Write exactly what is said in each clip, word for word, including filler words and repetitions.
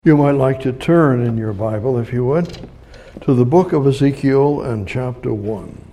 You might like to turn in your Bible, if you would, to the book of Ezekiel and chapter one.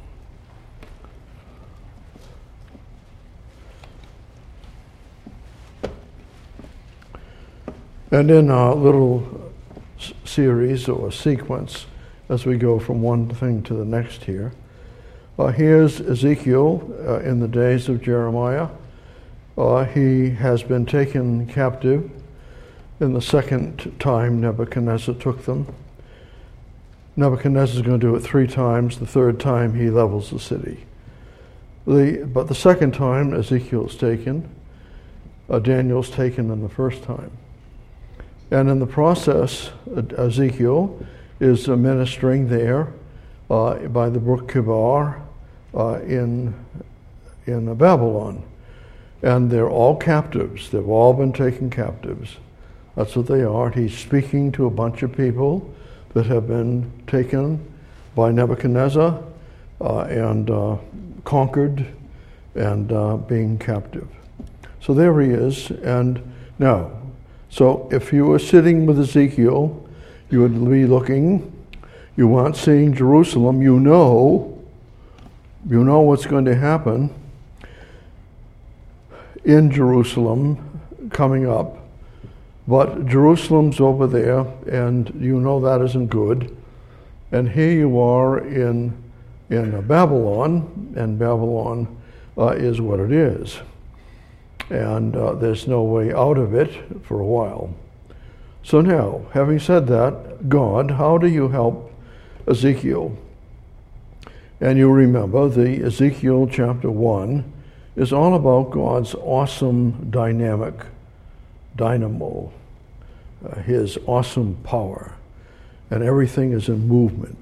And in our little series or sequence, as we go from one thing to the next here, uh, here's Ezekiel uh, in the days of Jeremiah. Uh, he has been taken captive. In the second time Nebuchadnezzar took them. Nebuchadnezzar is going to do it three times. The third time he levels the city. The, but the second time Ezekiel's taken, uh, Daniel's taken in the first time. And in the process, Ezekiel is uh, ministering there uh, by the brook Kibar uh, in, in Babylon. And they're all captives. They've all been taken captives. That's what they are. He's speaking to a bunch of people that have been taken by Nebuchadnezzar uh, and uh, conquered and uh, being captive. So there he is. And now, so if you were sitting with Ezekiel, you would be looking, you aren't seeing Jerusalem, you know, you know what's going to happen in Jerusalem coming up. But Jerusalem's over there, and you know that isn't good. And here you are in in Babylon, and Babylon uh, is what it is. And uh, there's no way out of it for a while. So now, having said that, God, how do you help Ezekiel? And you remember the Ezekiel chapter one is all about God's awesome dynamic dynamo, uh, his awesome power, and everything is in movement,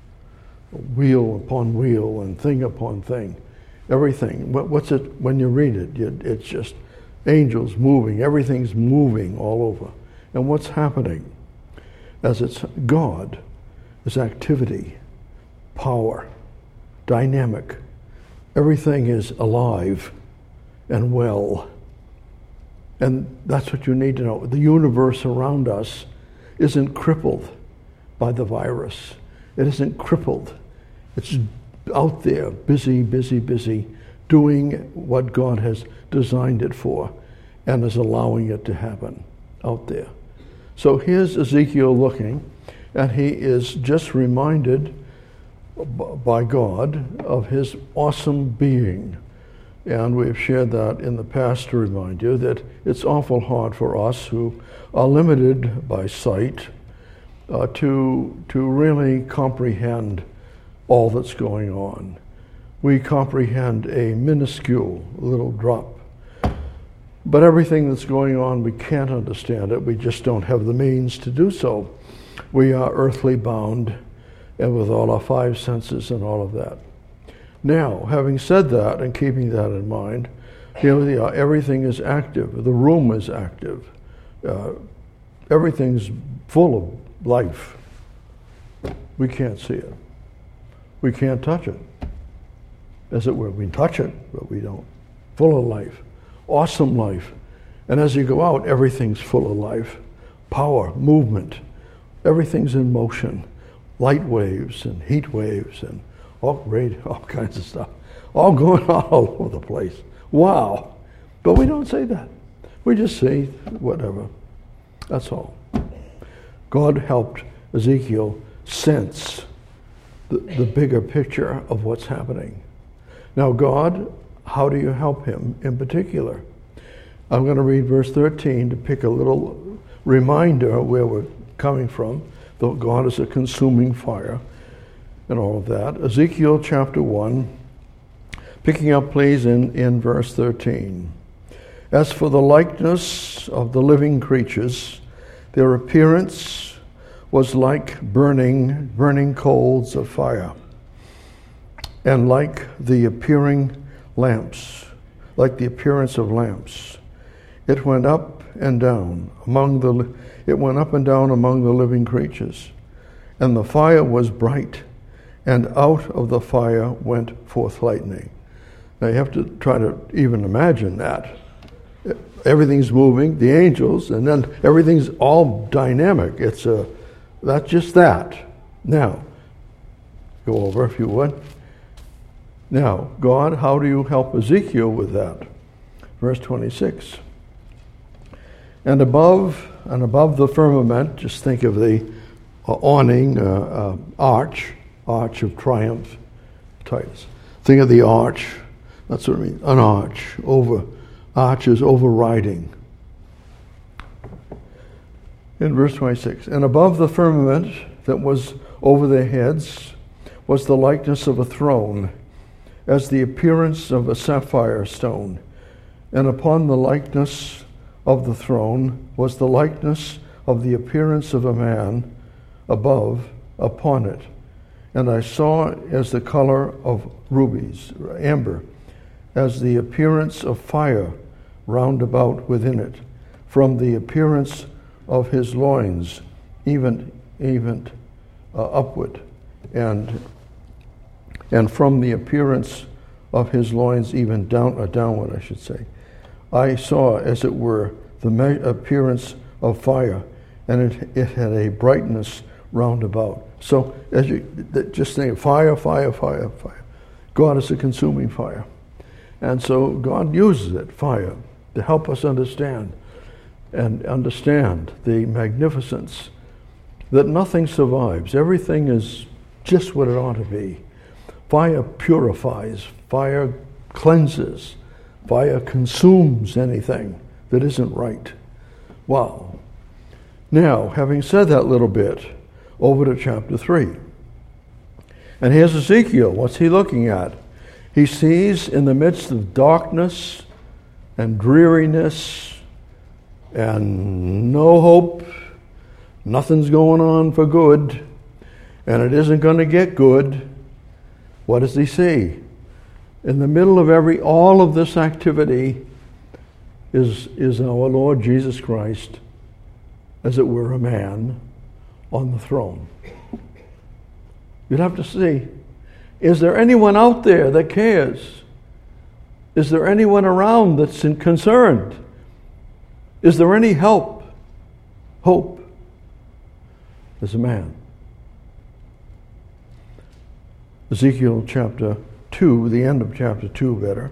wheel upon wheel and thing upon thing, everything. What, what's it when you read it? You, it's just angels moving, everything's moving all over. And what's happening? As it's God, is activity, power, dynamic. Everything is alive and well. And that's what you need to know. The universe around us isn't crippled by the virus. It isn't crippled. It's out there, busy, busy, busy, doing what God has designed it for and is allowing it to happen out there. So here's Ezekiel looking, and he is just reminded by God of his awesome being. And we've shared that in the past to remind you that it's awful hard for us who are limited by sight uh, to, to really comprehend all that's going on. We comprehend a minuscule little drop. But everything that's going on, we can't understand it. We just don't have the means to do so. We are earthly bound, and with all our five senses and all of that. Now, having said that and keeping that in mind, you know, everything is active. The room is active. Uh, everything's full of life. We can't see it. We can't touch it. As it were, we touch it, but we don't. Full of life. Awesome life. And as you go out, everything's full of life. Power, movement. Everything's in motion. Light waves and heat waves and all, all kinds of stuff, all going on all over the place. Wow. But we don't say that. We just say whatever. That's all. God helped Ezekiel sense the, the bigger picture of what's happening. Now, God, how do you help him in particular? I'm going to read verse thirteen to pick a little reminder of where we're coming from, though God is a consuming fire. And all of that. Ezekiel chapter one, picking up please in, in verse thirteen. As for the likeness of the living creatures, their appearance was like burning, burning coals of fire, and like the appearing lamps, like the appearance of lamps. It went up and down among the, it went up and down among the living creatures, and the fire was bright. And out of the fire went forth lightning. Now you have to try to even imagine that. everything's moving, the angels, and then everything's all dynamic. It's a, that's just that. Now, go over if you would. Now, God, how do you help Ezekiel with that? Verse twenty-six. And above, and above the firmament, just think of the uh, awning, uh, uh, arch, arch of triumph, Titus. Think of the arch. That's what I mean. An arch over. Arch is overriding. In verse twenty-six, and above the firmament that was over their heads was the likeness of a throne, as the appearance of a sapphire stone. And upon the likeness of the throne was the likeness of the appearance of a man above upon it. And I saw as the color of rubies, amber, as the appearance of fire round about within it, from the appearance of his loins, even even uh, upward, and and from the appearance of his loins even down uh, downward, I should say. I saw, as it were, the me- appearance of fire, and it it had a brightness round about. So as you just think, fire, fire, fire, fire. God is a consuming fire, and so God uses it, fire, to help us understand and understand the magnificence that nothing survives. Everything is just what it ought to be. Fire purifies, fire cleanses, fire consumes anything that isn't right. Wow. Now, having said that little bit, over to chapter three. And here's Ezekiel. What's he looking at? He sees in the midst of darkness and dreariness and no hope, nothing's going on for good, and it isn't going to get good. What does he see? In the middle of every all of this activity is is our Lord Jesus Christ, as it were, a man on the throne. You'd have to see, is there anyone out there that cares? Is there anyone around that's concerned? Is there any help? Hope. There's a man. Ezekiel chapter two, the end of chapter two better.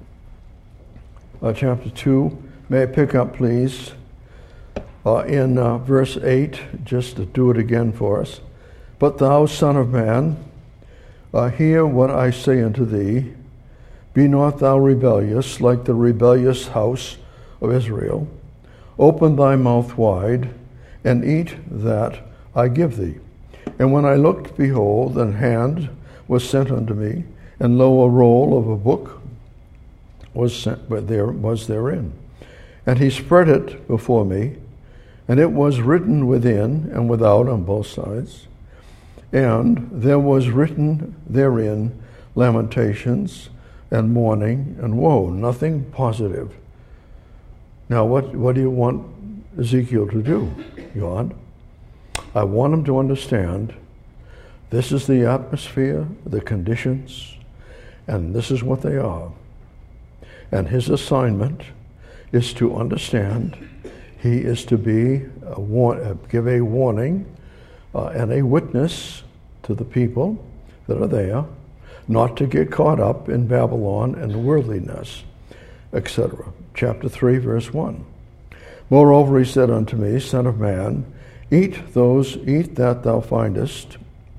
Uh, chapter two, may I pick up please uh, in uh, verse eight, just to do it again for us. But thou, son of man, uh, hear what I say unto thee. Be not thou rebellious like the rebellious house of Israel. Open thy mouth wide, and eat that I give thee. And when I looked, behold, an hand was sent unto me, and lo, a roll of a book was sent, but there was therein. And he spread it before me, and it was written within and without on both sides. And there was written therein lamentations and mourning and woe, nothing positive. Now, what, what do you want Ezekiel to do, God? I want him to understand this is the atmosphere, the conditions, and this is what they are. And his assignment is to understand. He is to be a war- give a warning uh, and a witness to the people that are there, not to get caught up in Babylon and worldliness, et cetera. Chapter three, verse one. Moreover, he said unto me, Son of man, eat those, eat that thou findest.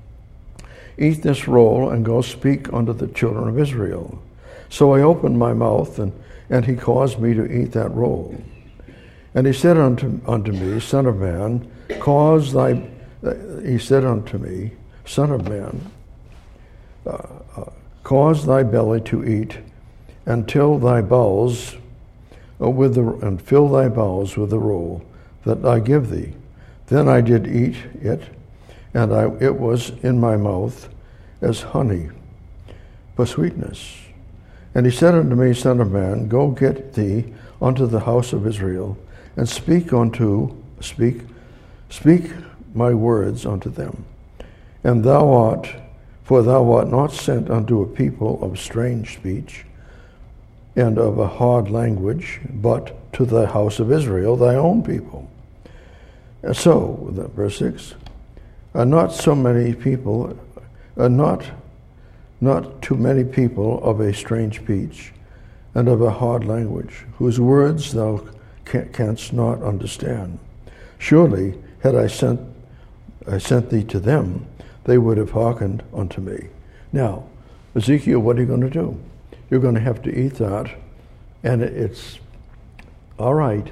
Eat this roll, and go speak unto the children of Israel. So I opened my mouth, and, and he caused me to eat that roll. And he said unto, unto me, Son of man, cause thy, uh, he said unto me, Son of man, uh, uh, cause thy belly to eat, until thy bowels uh, with the, and fill thy bowels with the roll that I give thee. Then I did eat it, and I, it was in my mouth as honey for sweetness. And he said unto me, Son of man, go get thee unto the house of Israel, and speak unto, speak, speak my words unto them. And thou art, for thou art not sent unto a people of strange speech, and of a hard language, but to the house of Israel, thy own people. And so, verse six, are not so many people, are not, not too many people of a strange speech and of a hard language, whose words thou canst not understand. Surely, had I sent, I sent thee to them, they would have hearkened unto me. Now, Ezekiel, what are you going to do? You're going to have to eat that, and it's all right.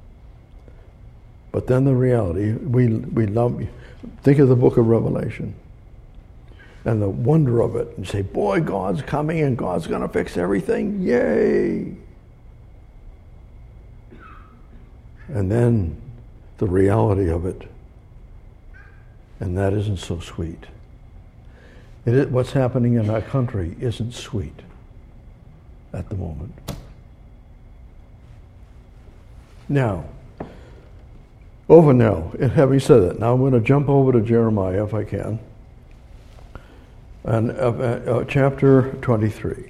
But then the reality, we we love, think of the book of Revelation and the wonder of it. And say, boy, God's coming and God's going to fix everything. Yay! And then the reality of it, and that isn't so sweet. It is, what's happening in our country isn't sweet at the moment. Now, over now, and having said that, now I'm going to jump over to Jeremiah if I can, and uh, uh, chapter twenty-three.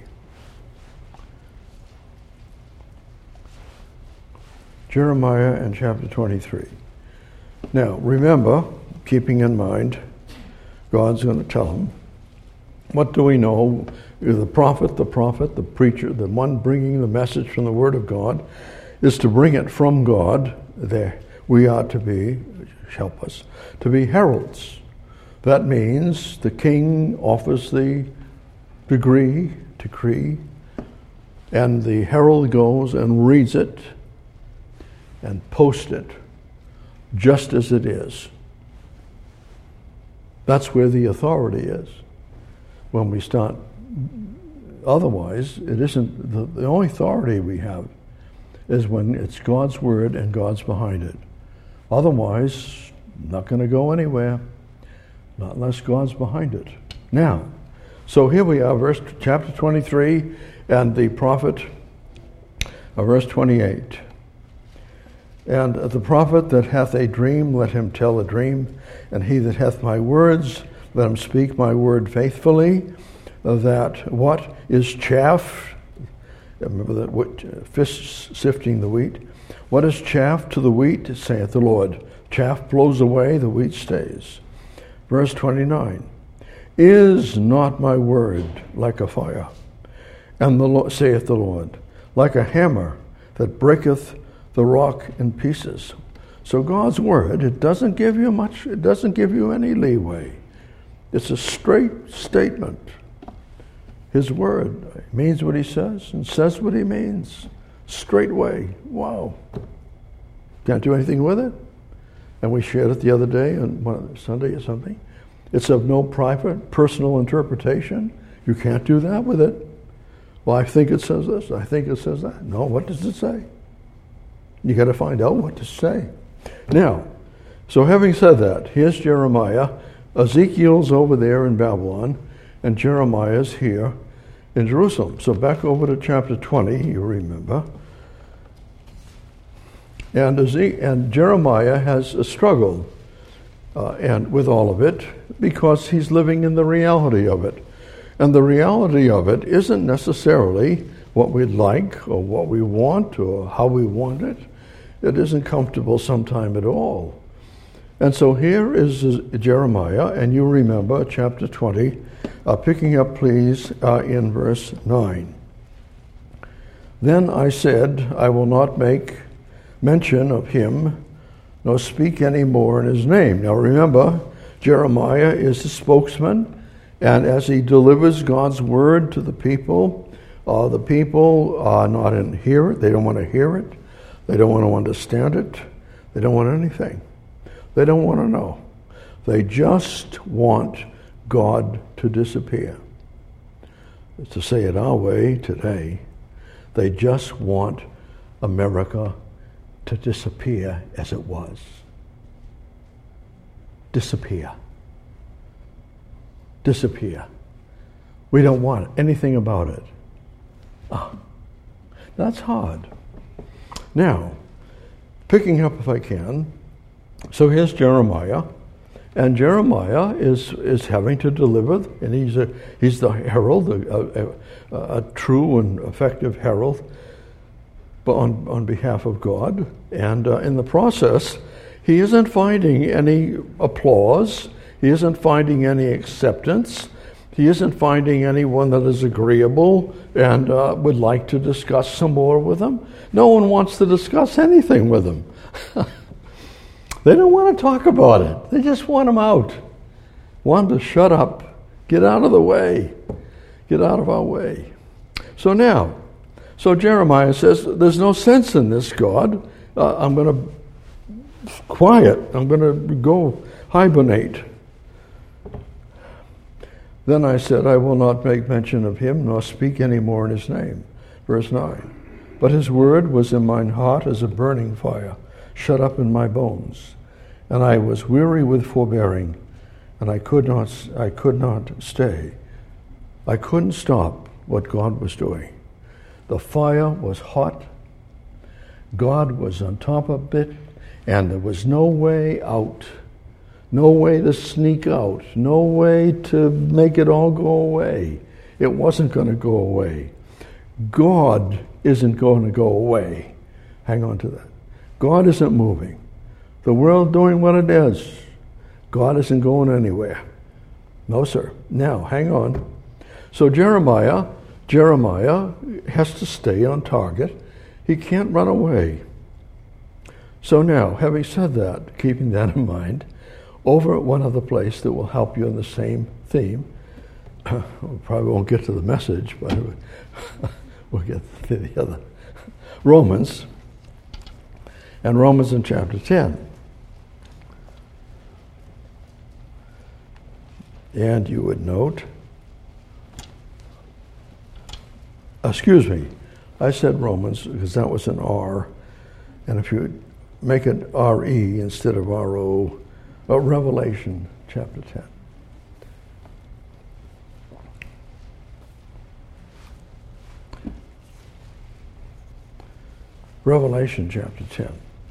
Jeremiah and chapter twenty-three. Now, remember, keeping in mind, God's going to tell him, what do we know? The prophet, the prophet, the preacher, the one bringing the message from the Word of God, is to bring it from God. There, we are to be, help us, to be heralds. That means the king offers the degree, decree, and the herald goes and reads it and posts it just as it is. That's where the authority is. When we start, otherwise, it isn't, the, the only authority we have is when it's God's word and God's behind it. Otherwise, not going to go anywhere, not unless God's behind it. Now, so here we are, verse chapter twenty-three, and the prophet, uh, verse twenty-eight. And the prophet that hath a dream, let him tell a dream, and he that hath my words, let him speak my word faithfully, that what is chaff, remember that what, fish sifting the wheat, what is chaff to the wheat, saith the Lord. Chaff blows away, the wheat stays. Verse twenty-nine, is not my word like a fire, and the Lord, saith the Lord, like a hammer that breaketh the rock in pieces. So God's word, it doesn't give you much, it doesn't give you any leeway. It's a straight statement. His word means what he says and says what he means. Straightway. Wow. Can't do anything with it. And we shared it the other day on one Sunday or something. It's of no private, personal interpretation. You can't do that with it. Well, I think it says this. I think it says that. No, what does it say? You got to find out what to say. Now, so having said that, here's Jeremiah. Ezekiel's over there in Babylon, and Jeremiah's here in Jerusalem. So back over to chapter twenty, you remember. And, Eze- and Jeremiah has a struggle uh, and with all of it because he's living in the reality of it. And the reality of it isn't necessarily what we'd like or what we want or how we want it. It isn't comfortable sometime at all. And so here is Jeremiah, and you remember chapter twenty, uh, picking up please uh, in verse nine. Then I said, I will not make mention of him, nor speak any more in his name. Now remember, Jeremiah is the spokesman, and as he delivers God's word to the people, uh, the people are not in hear it. They don't want to hear it. They don't want to understand it. They don't want anything. They don't want to know. They just want God to disappear. To say it our way today, they just want America to disappear as it was. Disappear. Disappear. We don't want anything about it. Oh, that's hard. Now, picking up if I can, so here's Jeremiah, and Jeremiah is is having to deliver, and he's a he's the herald, a, a, a, a true and effective herald, but on, on behalf of God. And uh, in the process, he isn't finding any applause. He isn't finding any acceptance. He isn't finding anyone that is agreeable and uh, would like to discuss some more with him. No one wants to discuss anything with him. They don't want to talk about it. They just want him out. Want him to shut up. Get out of the way. Get out of our way. So now, so Jeremiah says, there's no sense in this, God. Uh, I'm going to quiet. I'm going to go hibernate. Then I said, I will not make mention of him, nor speak any more in his name. Verse nine. But his word was in mine heart as a burning fire, shut up in my bones. And I was weary with forbearing, and I could not, I could not stay. I couldn't stop what God was doing. The fire was hot. God was on top of it, and there was no way out. No way to sneak out. No way to make it all go away. It wasn't going to go away. God isn't going to go away. Hang on to that. God isn't moving. The world doing what it is. God isn't going anywhere. No, sir. Now, hang on. So Jeremiah, Jeremiah has to stay on target. He can't run away. So now, having said that, keeping that in mind, over at one other place that will help you in the same theme. We probably won't get to the message, but we'll get to the other. Romans, and Romans in chapter ten. And you would note, excuse me, I said Romans because that was an R, and if you make it R E instead of R O, Uh, Revelation chapter ten. Revelation chapter ten.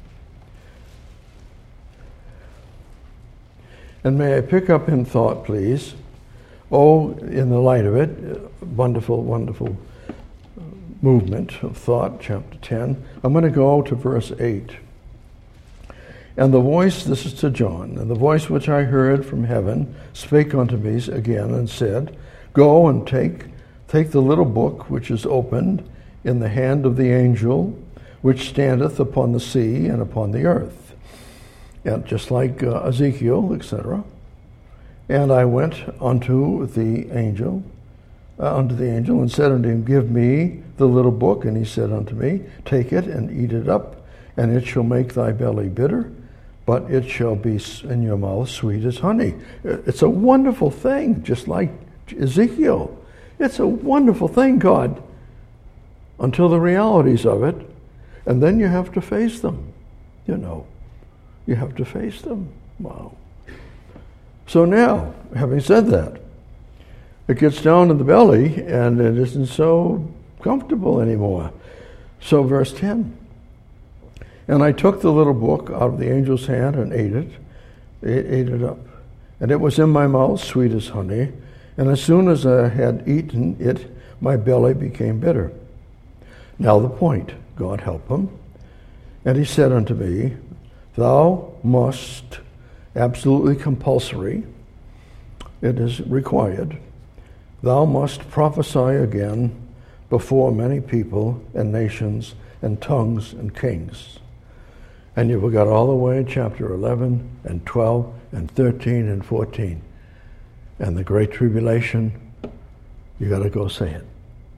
And may I pick up in thought, please? Oh, in the light of it, wonderful, wonderful movement of thought, chapter ten. I'm going to go to verse eight. And the voice, this is to John, and the voice which I heard from heaven spake unto me again and said, Go and take, take the little book which is opened in the hand of the angel which standeth upon the sea and upon the earth. And just like uh, Ezekiel, et cetera. And I went unto the angel, uh, unto the angel, and said unto him, Give me the little book. And he said unto me, Take it and eat it up, and it shall make thy belly bitter, but it shall be in your mouth sweet as honey. It's a wonderful thing, just like Ezekiel. It's a wonderful thing, God, until the realities of it, and then you have to face them. You know, you have to face them. Wow. So now, having said that, it gets down in the belly, and it isn't so comfortable anymore. So verse ten. And I took the little book out of the angel's hand and ate it, it ate it up. And it was in my mouth sweet as honey. And as soon as I had eaten it, my belly became bitter. Now the point, God help him. And he said unto me, Thou must, absolutely compulsory, it is required, thou must prophesy again before many people and nations and tongues and kings. And you've got all the way in chapter eleven and twelve and thirteen and fourteen. And the Great Tribulation, you got to go say it.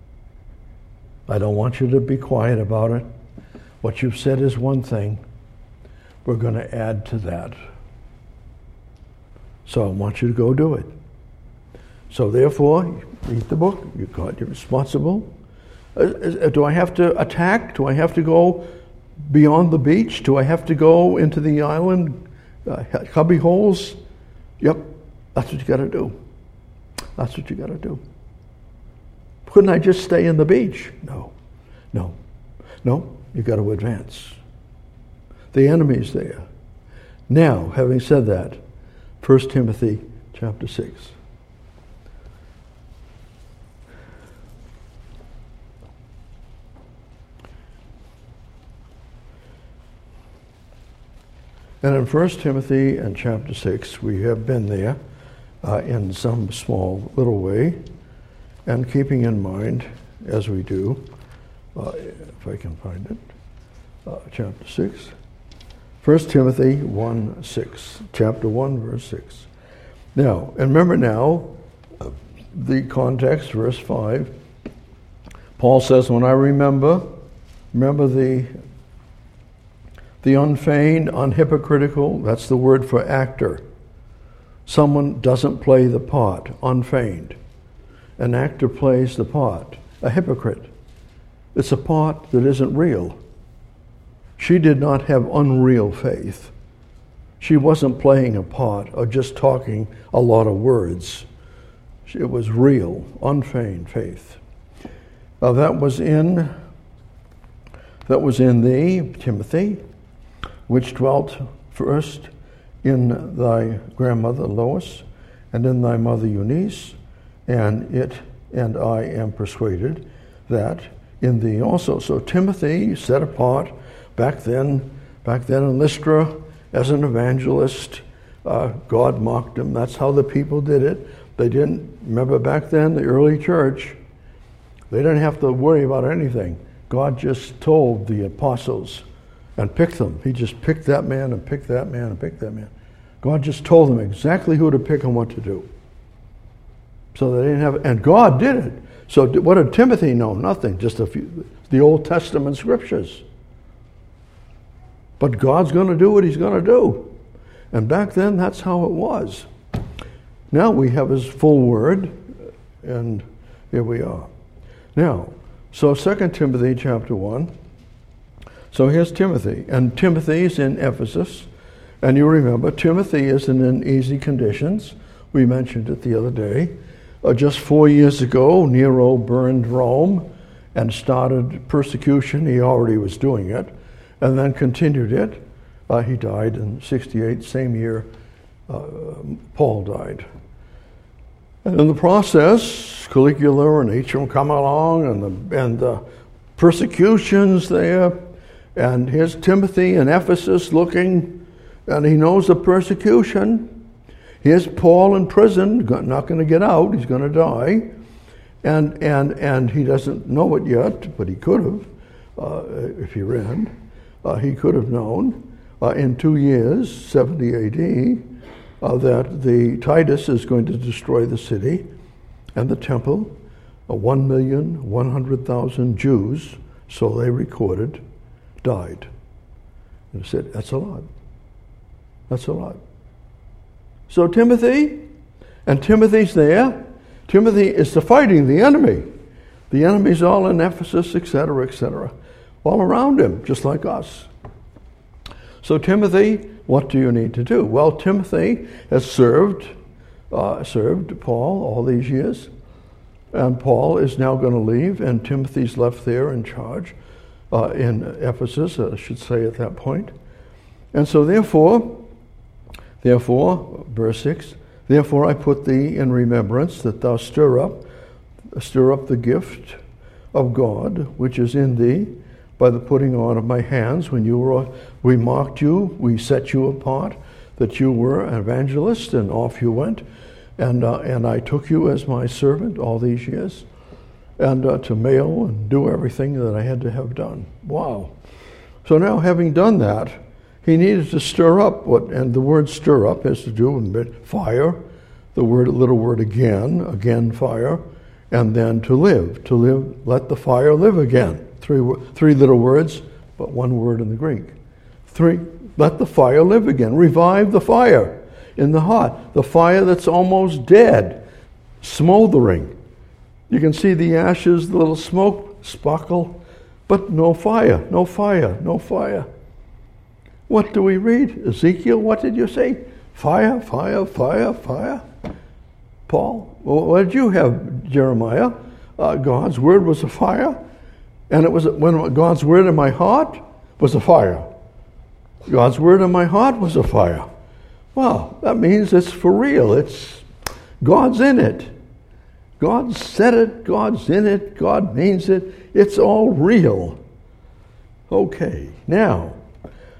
I don't want you to be quiet about it. What you've said is one thing. We're going to add to that. So I want you to go do it. So therefore, read the book. You've got, you're responsible. Uh, do I have to attack? Do I have to go beyond the beach? Do I have to go into the island uh, cubby holes? Yep, that's what you got to do. That's what you got to do. Couldn't I just stay in the beach? No, no, no. You got to advance. The enemy's there. Now, having said that, First Timothy chapter six. And in First Timothy and chapter six, we have been there uh, in some small little way, and keeping in mind, as we do, uh, if I can find it, uh, chapter six, First Timothy one six, chapter one, verse six. Now, and remember now, uh, the context, verse five, Paul says, when I remember, remember the the unfeigned, unhypocritical, that's the word for actor. Someone doesn't play the part, unfeigned. An actor plays the part, a hypocrite. It's a part that isn't real. She did not have unreal faith. She wasn't playing a part or just talking a lot of words. It was real, unfeigned faith. Uh, that was in that was in thee, Timothy, which dwelt first in thy grandmother Lois, and in thy mother Eunice, and it and I am persuaded that in thee also. So Timothy set apart back then, back then in Lystra as an evangelist. Uh, God mocked him. That's how the people did it. They didn't, remember back then, the early church, they didn't have to worry about anything. God just told the apostles and picked them. He just picked that man and picked that man and picked that man. God just told them exactly who to pick and what to do. So they didn't have, and God did it. So what did Timothy know? Nothing, just a few, the Old Testament scriptures. But God's going to do what he's going to do. And back then, that's how it was. Now we have his full word, and here we are. Now, so Second Timothy chapter one. So here's Timothy, and Timothy is in Ephesus. And you remember, Timothy isn't in easy conditions. We mentioned it the other day. Uh, just four years ago, Nero burned Rome and started persecution. He already was doing it, and then continued it. Uh, he died in sixty-eight, same year uh, Paul died. And in the process, Caligula and Achim come along, and the, and the persecutions there. And here's Timothy in Ephesus looking, and he knows the persecution. Here's Paul in prison, not going to get out, he's going to die. And and and he doesn't know it yet, but he could have, uh, if he read. Uh, he could have known uh, in two years, seventy A D, uh, that the Titus is going to destroy the city and the temple. Uh, one million, one hundred thousand Jews, so they recorded, died. And he said, that's a lot. That's a lot. So Timothy, and Timothy's there. Timothy is fighting the enemy. The enemy's all in Ephesus, et cetera, et cetera. All around him, just like us. So Timothy, what do you need to do? Well, Timothy has served, uh, served Paul all these years. And Paul is now going to leave, and Timothy's left there in charge. Uh, in Ephesus, I should say at that point. And so therefore, therefore, verse six, therefore I put thee in remembrance that thou stir up, stir up the gift of God which is in thee by the putting on of my hands. When you were, we marked you, we set you apart, that you were an evangelist, and off you went. And, uh, and I took you as my servant all these years. And uh, to mail and do everything that I had to have done. Wow. So now, having done that, he needed to stir up what, and the word stir up has to do with fire, the word, little word again, again fire, and then to live, to live, let the fire live again. Three, three little words, but one word in the Greek. Three, let the fire live again. Revive the fire in the heart, the fire that's almost dead, smoldering. You can see the ashes, the little smoke sparkle, but no fire, no fire, no fire. What do we read? Ezekiel, what did you say? Fire, fire, fire, fire. Paul, what did you have, Jeremiah? Uh, God's word was a fire, and it was when God's word in my heart was a fire. God's word in my heart was a fire. Wow, that means it's for real. It's God's in it. God said it, God's in it, God means it, it's all real. Okay, now,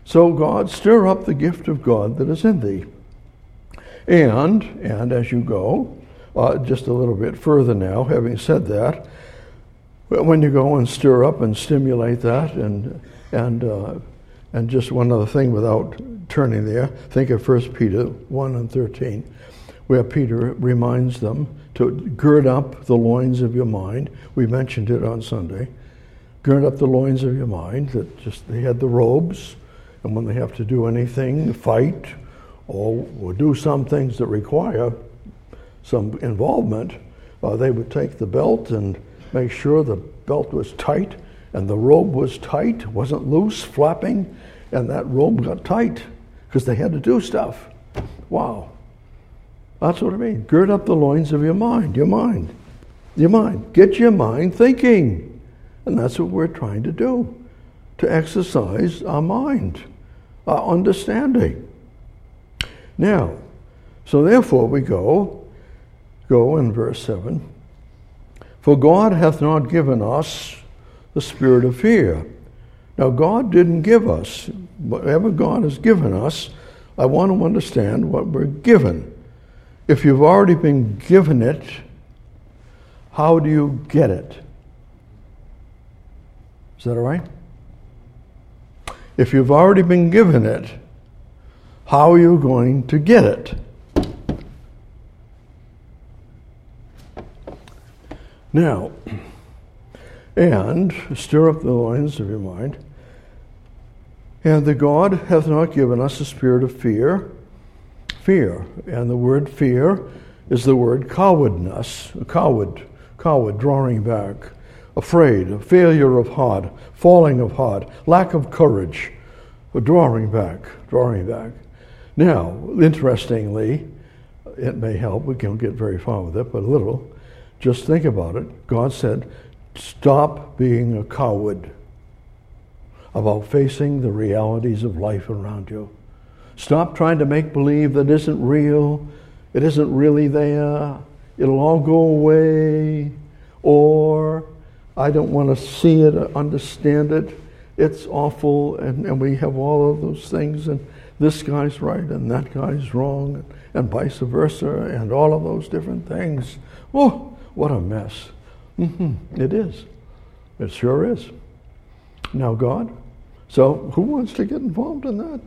So God, stir up the gift of God that is in thee. And, and as you go, uh, just a little bit further now, having said that, when you go and stir up and stimulate that, and and uh, and just one other thing without turning there, think of First Peter one and thirteen, where Peter reminds them to gird up the loins of your mind. We mentioned it on Sunday. Gird up the loins of your mind. That just they had the robes, and when they have to do anything, fight, or, or do some things that require some involvement, uh, they would take the belt and make sure the belt was tight and the robe was tight, wasn't loose, flapping, and that robe got tight because they had to do stuff. Wow. That's what I mean. Gird up the loins of your mind, your mind, your mind. Get your mind thinking. And that's what we're trying to do, to exercise our mind, our understanding. Now, so therefore we go, go in verse seven. For God hath not given us the spirit of fear. Now, God didn't give us. Whatever God has given us, I want to understand what we're given. If you've already been given it, how do you get it? Is that all right? If you've already been given it, how are you going to get it? Now, and stir up the loins of your mind. And the God hath not given us a spirit of fear. Fear. And the word fear is the word cowardness. A coward. Coward, drawing back. Afraid. A failure of heart. Falling of heart. Lack of courage. Drawing back. Drawing back. Now, interestingly, it may help. We can't get very far with it, but a little. Just think about it. God said, stop being a coward about facing the realities of life around you. Stop trying to make believe that isn't real, it isn't really there, it'll all go away, or I don't want to see it, understand it, it's awful, and, and we have all of those things, and this guy's right and that guy's wrong, and vice versa, and all of those different things. Oh, what a mess. Mm-hmm. It is. It sure is. Now, God, so who wants to get involved in that?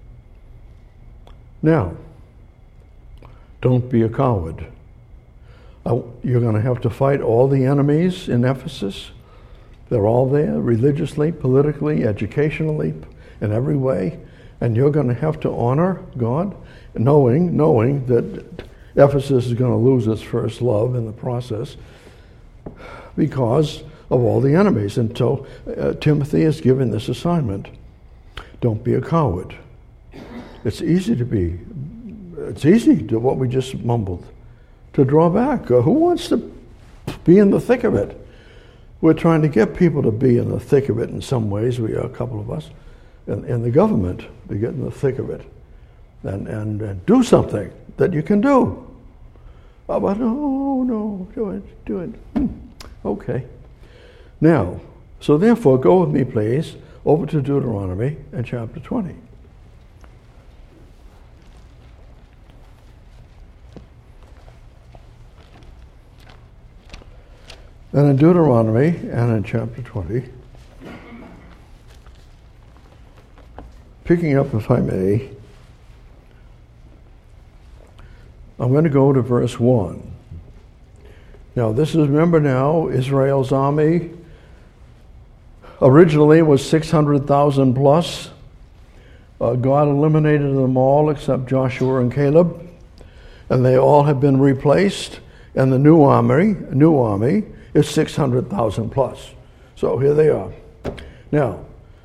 Now, don't be a coward. You're going to have to fight all the enemies in Ephesus. They're all there, religiously, politically, educationally, in every way. And you're going to have to honor God, knowing, knowing that Ephesus is going to lose its first love in the process because of all the enemies. And so uh, Timothy is given this assignment. Don't be a coward. It's easy to be, it's easy to what we just mumbled, to draw back. Uh, who wants to be in the thick of it? We're trying to get people to be in the thick of it in some ways. We are a couple of us. And, and the government to get in the thick of it and, and, and do something that you can do. Oh, but no, no, do it, do it. Hmm. Okay. Now, so therefore, go with me, please, over to Deuteronomy and chapter twenty. And in Deuteronomy and in chapter twenty, picking up, if I may, I'm going to go to verse one. Now, this is, remember now, Israel's army originally was six hundred thousand plus. Uh, God eliminated them all except Joshua and Caleb, and they all have been replaced, and the new army, new army is six hundred thousand plus. So here they are. Now,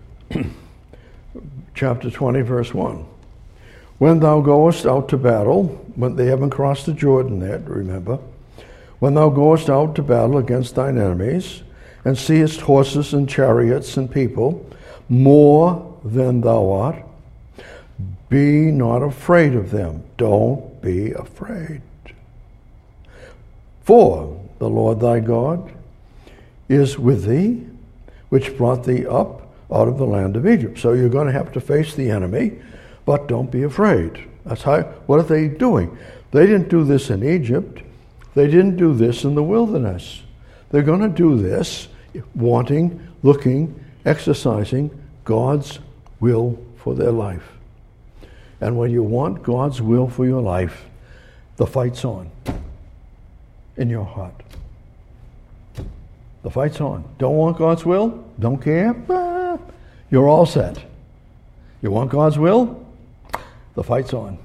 chapter twenty, verse one. When thou goest out to battle, when they haven't crossed the Jordan yet, remember, when thou goest out to battle against thine enemies, and seest horses and chariots and people, more than thou art, be not afraid of them. Don't be afraid. For the Lord thy God is with thee, which brought thee up out of the land of Egypt. So you're going to have to face the enemy, but don't be afraid. That's how. What are they doing? They didn't do this in Egypt. They didn't do this in the wilderness. They're going to do this wanting, looking, exercising God's will for their life. And when you want God's will for your life, the fight's on in your heart. The fight's on. Don't want God's will? Don't care? Ah, you're all set. You want God's will? The fight's on.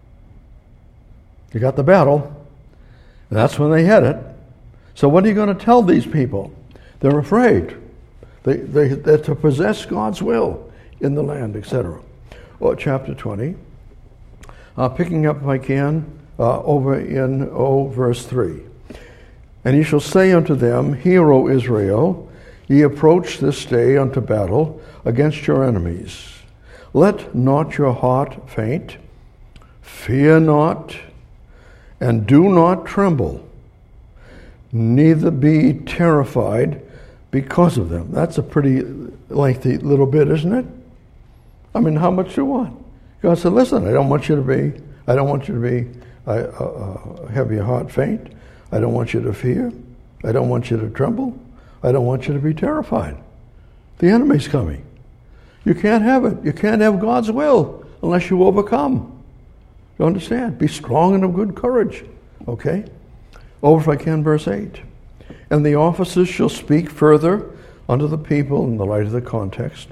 You got the battle. And that's when they had it. So what are you going to tell these people? They're afraid. They, they, they're to possess God's will in the land, et cetera. Or chapter twenty. Uh, picking up, if I can, uh, over in oh, verse three. And ye shall say unto them, Hear, O Israel, ye approach this day unto battle against your enemies. Let not your heart faint, fear not, and do not tremble, neither be terrified because of them. That's a pretty lengthy little bit, isn't it? I mean, how much do you want? God said, listen, I don't want you to be, I don't want you to be, uh, uh, have your heart faint. I don't want you to fear. I don't want you to tremble. I don't want you to be terrified. The enemy's coming. You can't have it. You can't have God's will unless you overcome. You understand? Be strong and of good courage. Okay? Over, if I can, verse eight. And the officers shall speak further unto the people in the light of the context.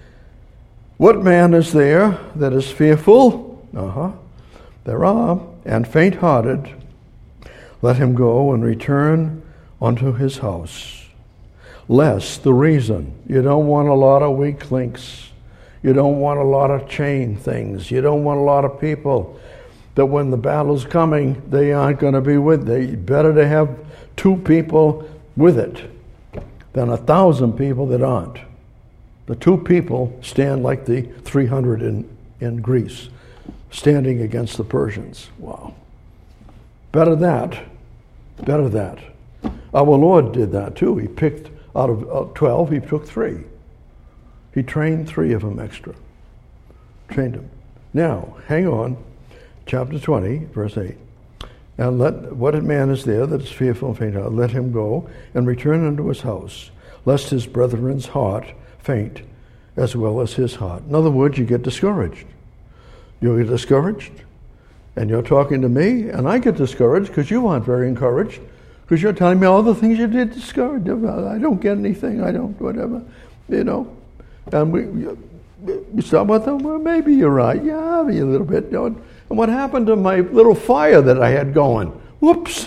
What man is there that is fearful? Uh-huh. There are. And faint-hearted. Let him go and return unto his house. Lest the reason, you don't want a lot of weak links. You don't want a lot of chain things. You don't want a lot of people that when the battle's coming, they aren't going to be with. They better to have two people with it than a thousand people that aren't. The two people stand like the three hundred in, in Greece, standing against the Persians. Wow. Better that. Better that. Our Lord did that too. He picked out of twelve, he took three. He trained three of them extra. Trained them. Now, hang on. Chapter twenty, verse eight. And let what man is there that is fearful and faint-hearted, let him go and return unto his house, lest his brethren's heart faint as well as his heart. In other words, you get discouraged. You get discouraged, and you're talking to me, and I get discouraged because you aren't very encouraged, because you're telling me all the things you did discouraged about. I don't get anything, I don't, whatever, you know. And we, you stop with them, well, maybe you're right, yeah, maybe a little bit. You know. And what happened to my little fire that I had going? Whoops.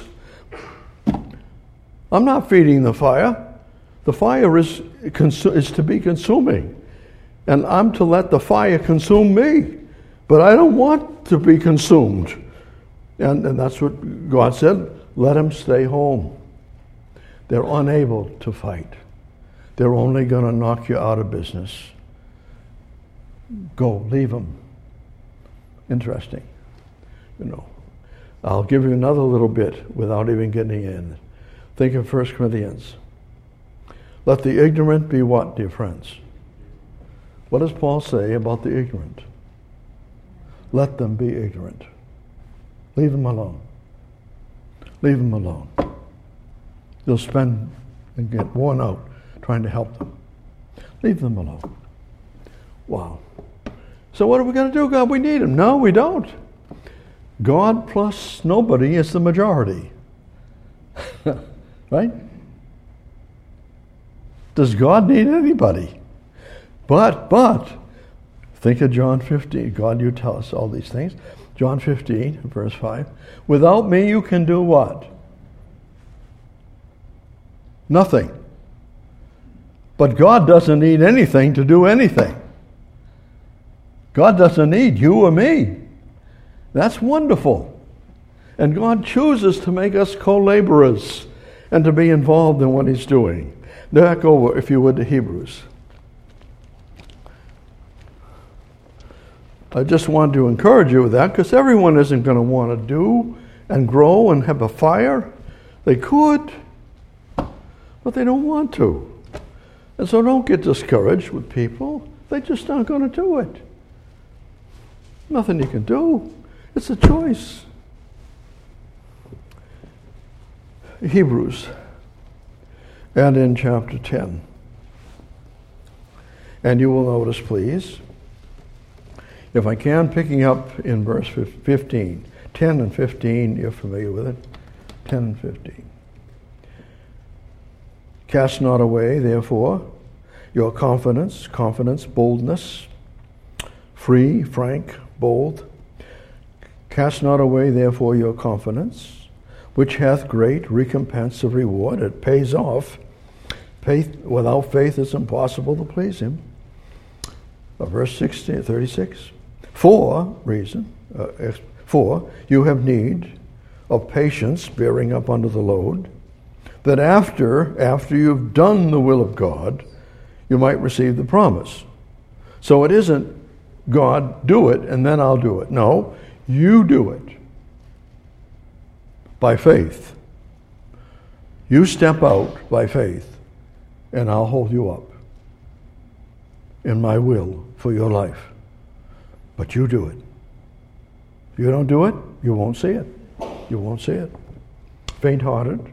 I'm not feeding the fire. The fire is, is to be consuming. And I'm to let the fire consume me. But I don't want to be consumed. And, and that's what God said. Let them stay home. They're unable to fight. They're only going to knock you out of business. Go, leave them. Interesting. You know, I'll give you another little bit without even getting in. Think of First Corinthians. Let the ignorant be what, dear friends? What does Paul say about the ignorant? Let them be ignorant. Leave them alone. Leave them alone. You'll spend and get worn out trying to help them. Leave them alone. Wow. So what are we going to do, God? We need them. No, we don't. God plus nobody is the majority. Right? Does God need anybody? But, but, think of John fifteen. God, you tell us all these things. John fifteen, verse five. Without me you can do what? Nothing. But God doesn't need anything to do anything. God doesn't need you or me. That's wonderful. And God chooses to make us co-laborers and to be involved in what he's doing. Back over, if you would, to Hebrews. I just wanted to encourage you with that, because everyone isn't going to want to do and grow and have a fire. They could, but they don't want to. And so don't get discouraged with people. They just aren't going to do it. Nothing you can do. It's a choice. Hebrews, and in chapter ten. And you will notice, please, if I can, picking up in verse fifteen. ten and fifteen, you're familiar with it. ten and fifteen. Cast not away, therefore, your confidence, confidence, boldness, free, frank, bold. Cast not away, therefore, your confidence, which hath great recompense of reward. It pays off. Faith, without faith it's impossible to please him. Uh, verse sixteen, thirty-six. For, reason, uh, for you have need of patience, bearing up under the load, that after, after you've done the will of God, you might receive the promise. So it isn't, God, do it, and then I'll do it. No, you do it. By faith. You step out by faith, and I'll hold you up in my will for your life. But you do it. If you don't do it, you won't see it. You won't see it. Faint-hearted.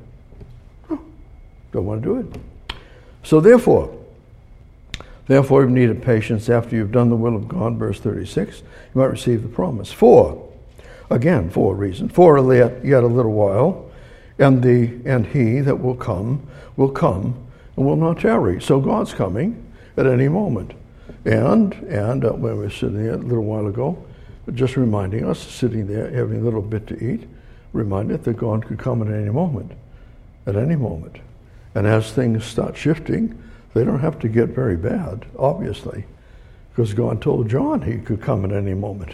Don't want to do it. So therefore, therefore you've needed patience after you've done the will of God, verse thirty-six, you might receive the promise. For, again, for a reason, for yet, yet a little while, and the and he that will come will come and will not tarry. So God's coming at any moment. And, and uh, when we were sitting there a little while ago, just reminding us, sitting there having a little bit to eat, reminded that God could come at any moment, at any moment. And as things start shifting, they don't have to get very bad, obviously, because God told John he could come at any moment.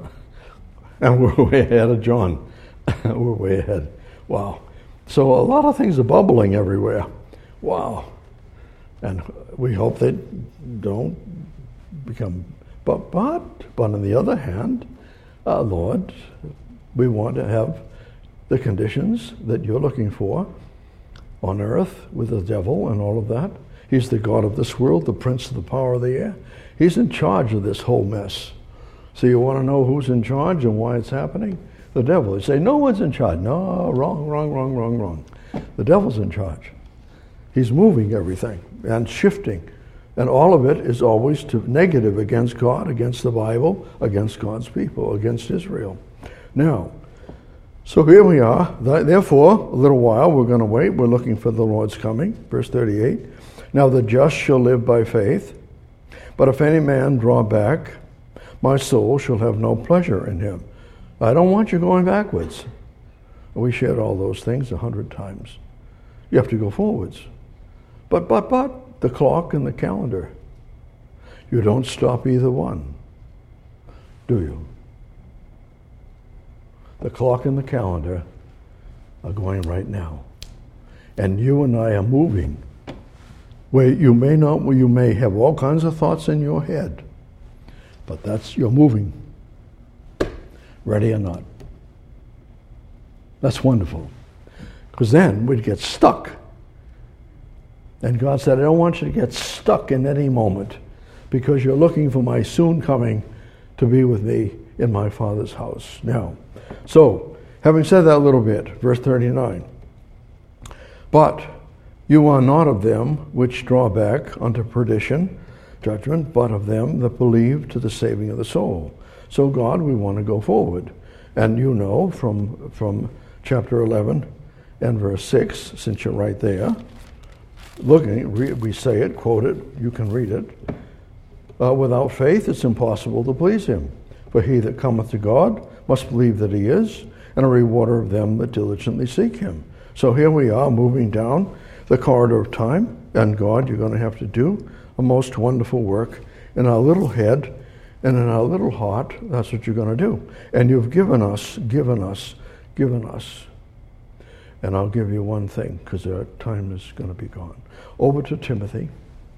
And we're way ahead of John. We're way ahead. Wow. So a lot of things are bubbling everywhere. Wow. And we hope they don't become, but, but, but on the other hand, uh, Lord, we want to have the conditions that you're looking for on earth with the devil and all of that. He's the God of this world, the prince of the power of the air. He's in charge of this whole mess. So you want to know who's in charge and why it's happening? The devil. You say, no one's in charge. No, wrong, wrong, wrong, wrong, wrong. The devil's in charge. He's moving everything and shifting. And all of it is always to negative against God, against the Bible, against God's people, against Israel. Now, so here we are. Therefore, a little while we're going to wait. We're looking for the Lord's coming. Verse thirty-eight. Now the just shall live by faith. But if any man draw back, my soul shall have no pleasure in him. I don't want you going backwards. We shared all those things a hundred times. You have to go forwards. But, but, but, the clock and the calendar. You don't stop either one, do you? The clock and the calendar are going right now. And you and I are moving. Where you may not, where you may have all kinds of thoughts in your head, but that's, you're moving. Ready or not. That's wonderful. Because then we'd get stuck. And God said, I don't want you to get stuck in any moment because you're looking for my soon coming to be with me in my Father's house. Now, so, having said that a little bit, verse thirty-nine. But you are not of them which draw back unto perdition, judgment, but of them that believe to the saving of the soul. So God, we want to go forward. And you know from, from chapter eleven and verse six, since you're right there, looking, we say it, quote it, you can read it. Uh, without faith it's impossible to please him. For he that cometh to God must believe that he is, and a rewarder of them that diligently seek him. So here we are moving down the corridor of time, and God, you're going to have to do a most wonderful work in our little head and in our little heart. That's what you're going to do. And you've given us, given us, given us. And I'll give you one thing, because our time is going to be gone. Over to Timothy.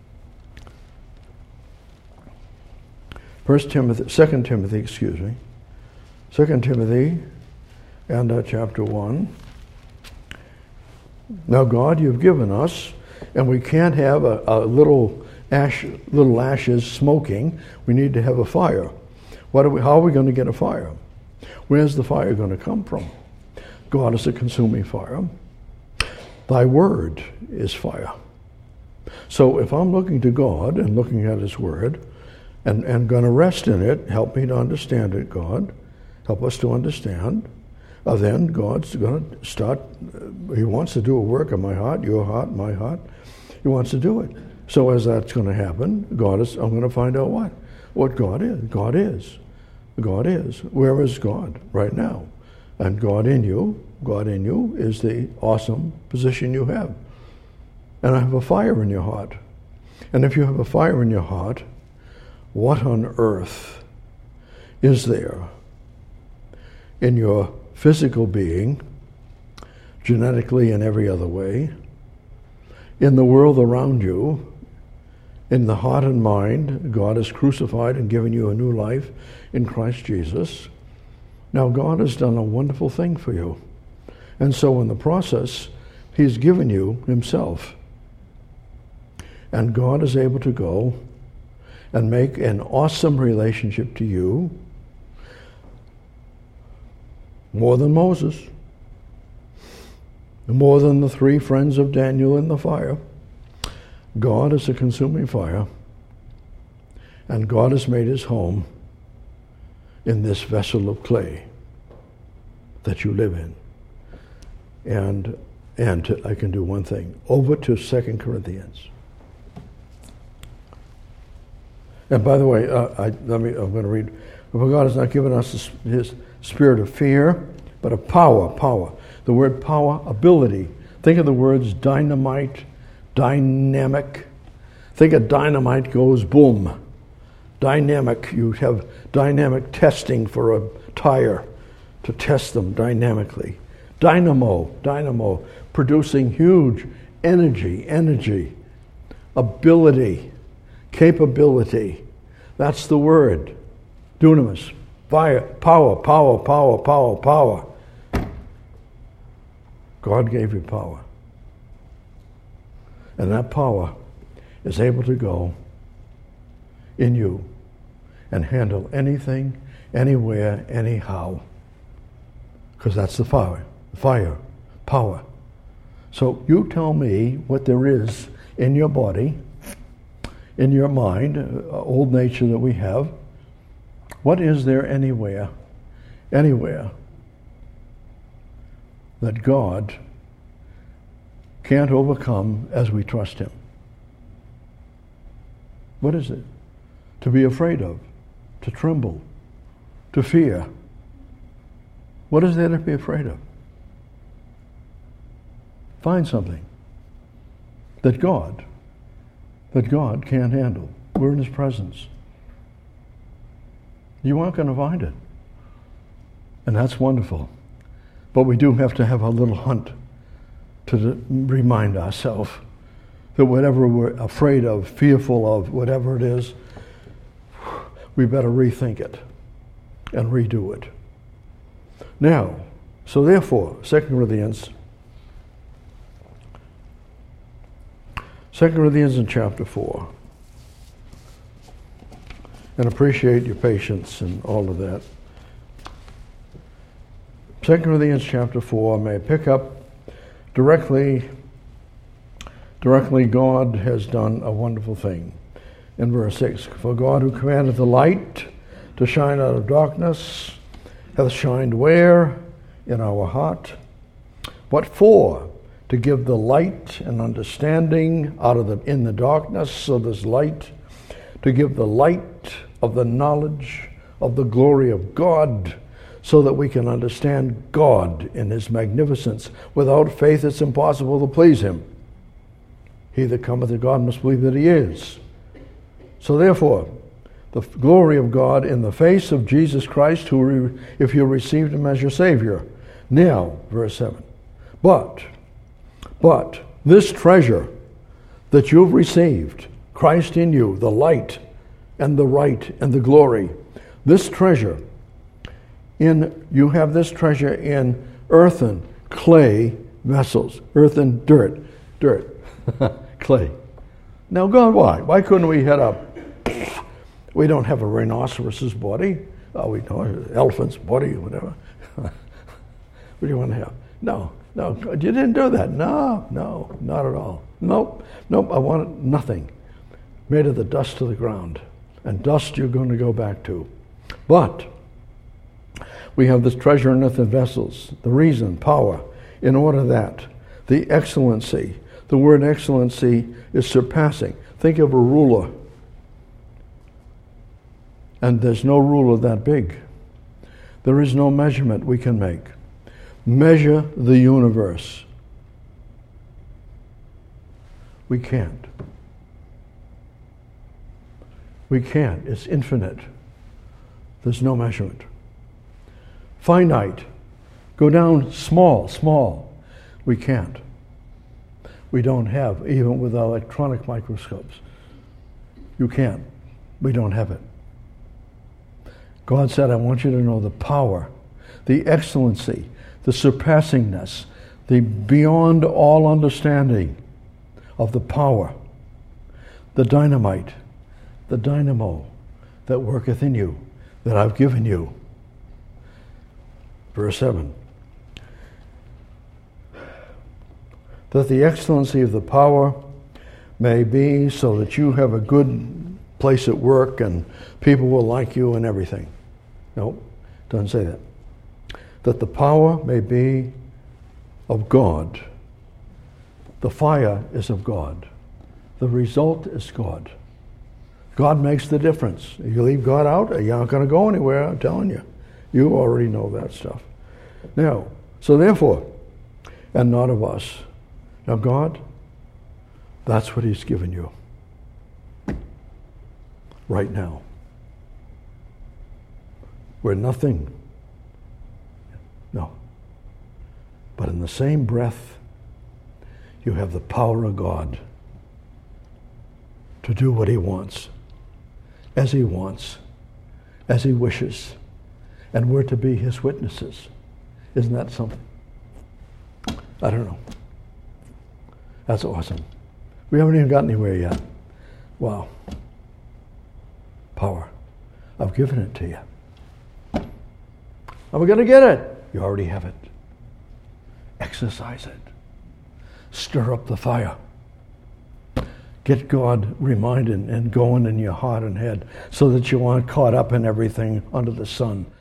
First Timothy, Second Timothy, excuse me. Second Timothy, and uh, chapter one. Now God, you've given us And we can't have a, a little ash, little ashes smoking. We need to have a fire. What are we, how are we going to get a fire? Where's the fire going to come from? God is a consuming fire. Thy word is fire. So if I'm looking to God and looking at his word and, and going to rest in it, help me to understand it, God. Help us to understand. Uh, then God's going to start, uh, he wants to do a work in my heart, your heart, my heart. He wants to do it. So as that's going to happen, God is, I'm going to find out what? What God is. God is. God is. Where is God right now? And God in you, God in you is the awesome position you have. And I have a fire in your heart. And if you have a fire in your heart, what on earth is there in your physical being, genetically and every other way, in the world around you, in the heart and mind? God is crucified and given you a new life in Christ Jesus. Now God has done a wonderful thing for you. And so in the process, he's given you himself. And God is able to go and make an awesome relationship to you, more than Moses, more than the three friends of Daniel in the fire. God is a consuming fire, and God has made his home in this vessel of clay that you live in. And and to, I can do one thing. Over to Second Corinthians. And by the way, uh, I, let me, I'm going to read. For God has not given us his spirit of fear, but of power, power. The word power, ability. Think of the words dynamite, dynamic. Think of dynamite goes boom. Dynamic, you have dynamic testing for a tire to test them dynamically. Dynamo, dynamo, producing huge energy, energy, ability, capability. That's the word. Dunamis, fire, power, power, power, power, power. God gave you power. And that power is able to go in you and handle anything, anywhere, anyhow. Because that's the fire. Fire, power. So you tell me what there is in your body, in your mind, uh, old nature that we have. What is there anywhere, anywhere that God can't overcome as we trust him? What is it? To be afraid of, to tremble, to fear. What is there to be afraid of? Find something that God, that God can't handle. We're in his presence. You aren't going to find it. And that's wonderful. But we do have to have a little hunt to remind ourselves that whatever we're afraid of, fearful of, whatever it is, we better rethink it and redo it. Now, so therefore, Second Corinthians, Second Corinthians in chapter four, and appreciate your patience and all of that. Second Corinthians chapter four, may pick up directly, directly God has done a wonderful thing. In verse six, for God who commanded the light to shine out of darkness hath shined where? In our heart. What for? To give the light and understanding out of the in the darkness. So there's light. To give the light of the knowledge of the glory of God, so that we can understand God in his magnificence. Without faith it's impossible to please him. He that cometh to God must believe that he is. So therefore, the glory of God in the face of Jesus Christ, who, if you received him as your Savior. Now, verse seven, but, but this treasure that you've received, Christ in you, the light and the right and the glory, this treasure, in you have this treasure in earthen, clay vessels, earthen, dirt, dirt, clay. Now, God, why? Why couldn't we hit up? We don't have a rhinoceros's body. Oh, we know an elephant's body, whatever. What do you want to have? No, no, you didn't do that. No, no, not at all. Nope, nope, I want nothing. Made of the dust of the ground. And dust you're going to go back to. But we have this treasure in earthen vessels, the reason, power, in order that the excellency, the word excellency is surpassing. Think of a ruler. And there's no ruler that big. There is no measurement we can make. Measure the universe. We can't. We can't. It's infinite. There's no measurement. Finite. Go down small, small. We can't. We don't have, even with electronic microscopes. You can't. We don't have it. God said, I want you to know the power, the excellency, the surpassingness, the beyond all understanding of the power, the dynamite, the dynamo that worketh in you, that I've given you. Verse seven. That the excellency of the power may be so that you have a good place at work and people will like you and everything. No, doesn't say that. That the power may be of God. The fire is of God. The result is God. God makes the difference. You leave God out, you're not going to go anywhere, I'm telling you. You already know that stuff. Now, so therefore, and not of us. Now God, that's what He's given you. Right now. We're nothing. No. But in the same breath, you have the power of God to do what He wants, as He wants, as He wishes. And we're to be His witnesses. Isn't that something? I don't know. That's awesome. We haven't even got anywhere yet. Wow. Power. I've given it to you. Are we going to get it? You already have it. Exercise it. Stir up the fire. Get God reminded and going in your heart and head so that you aren't caught up in everything under the sun.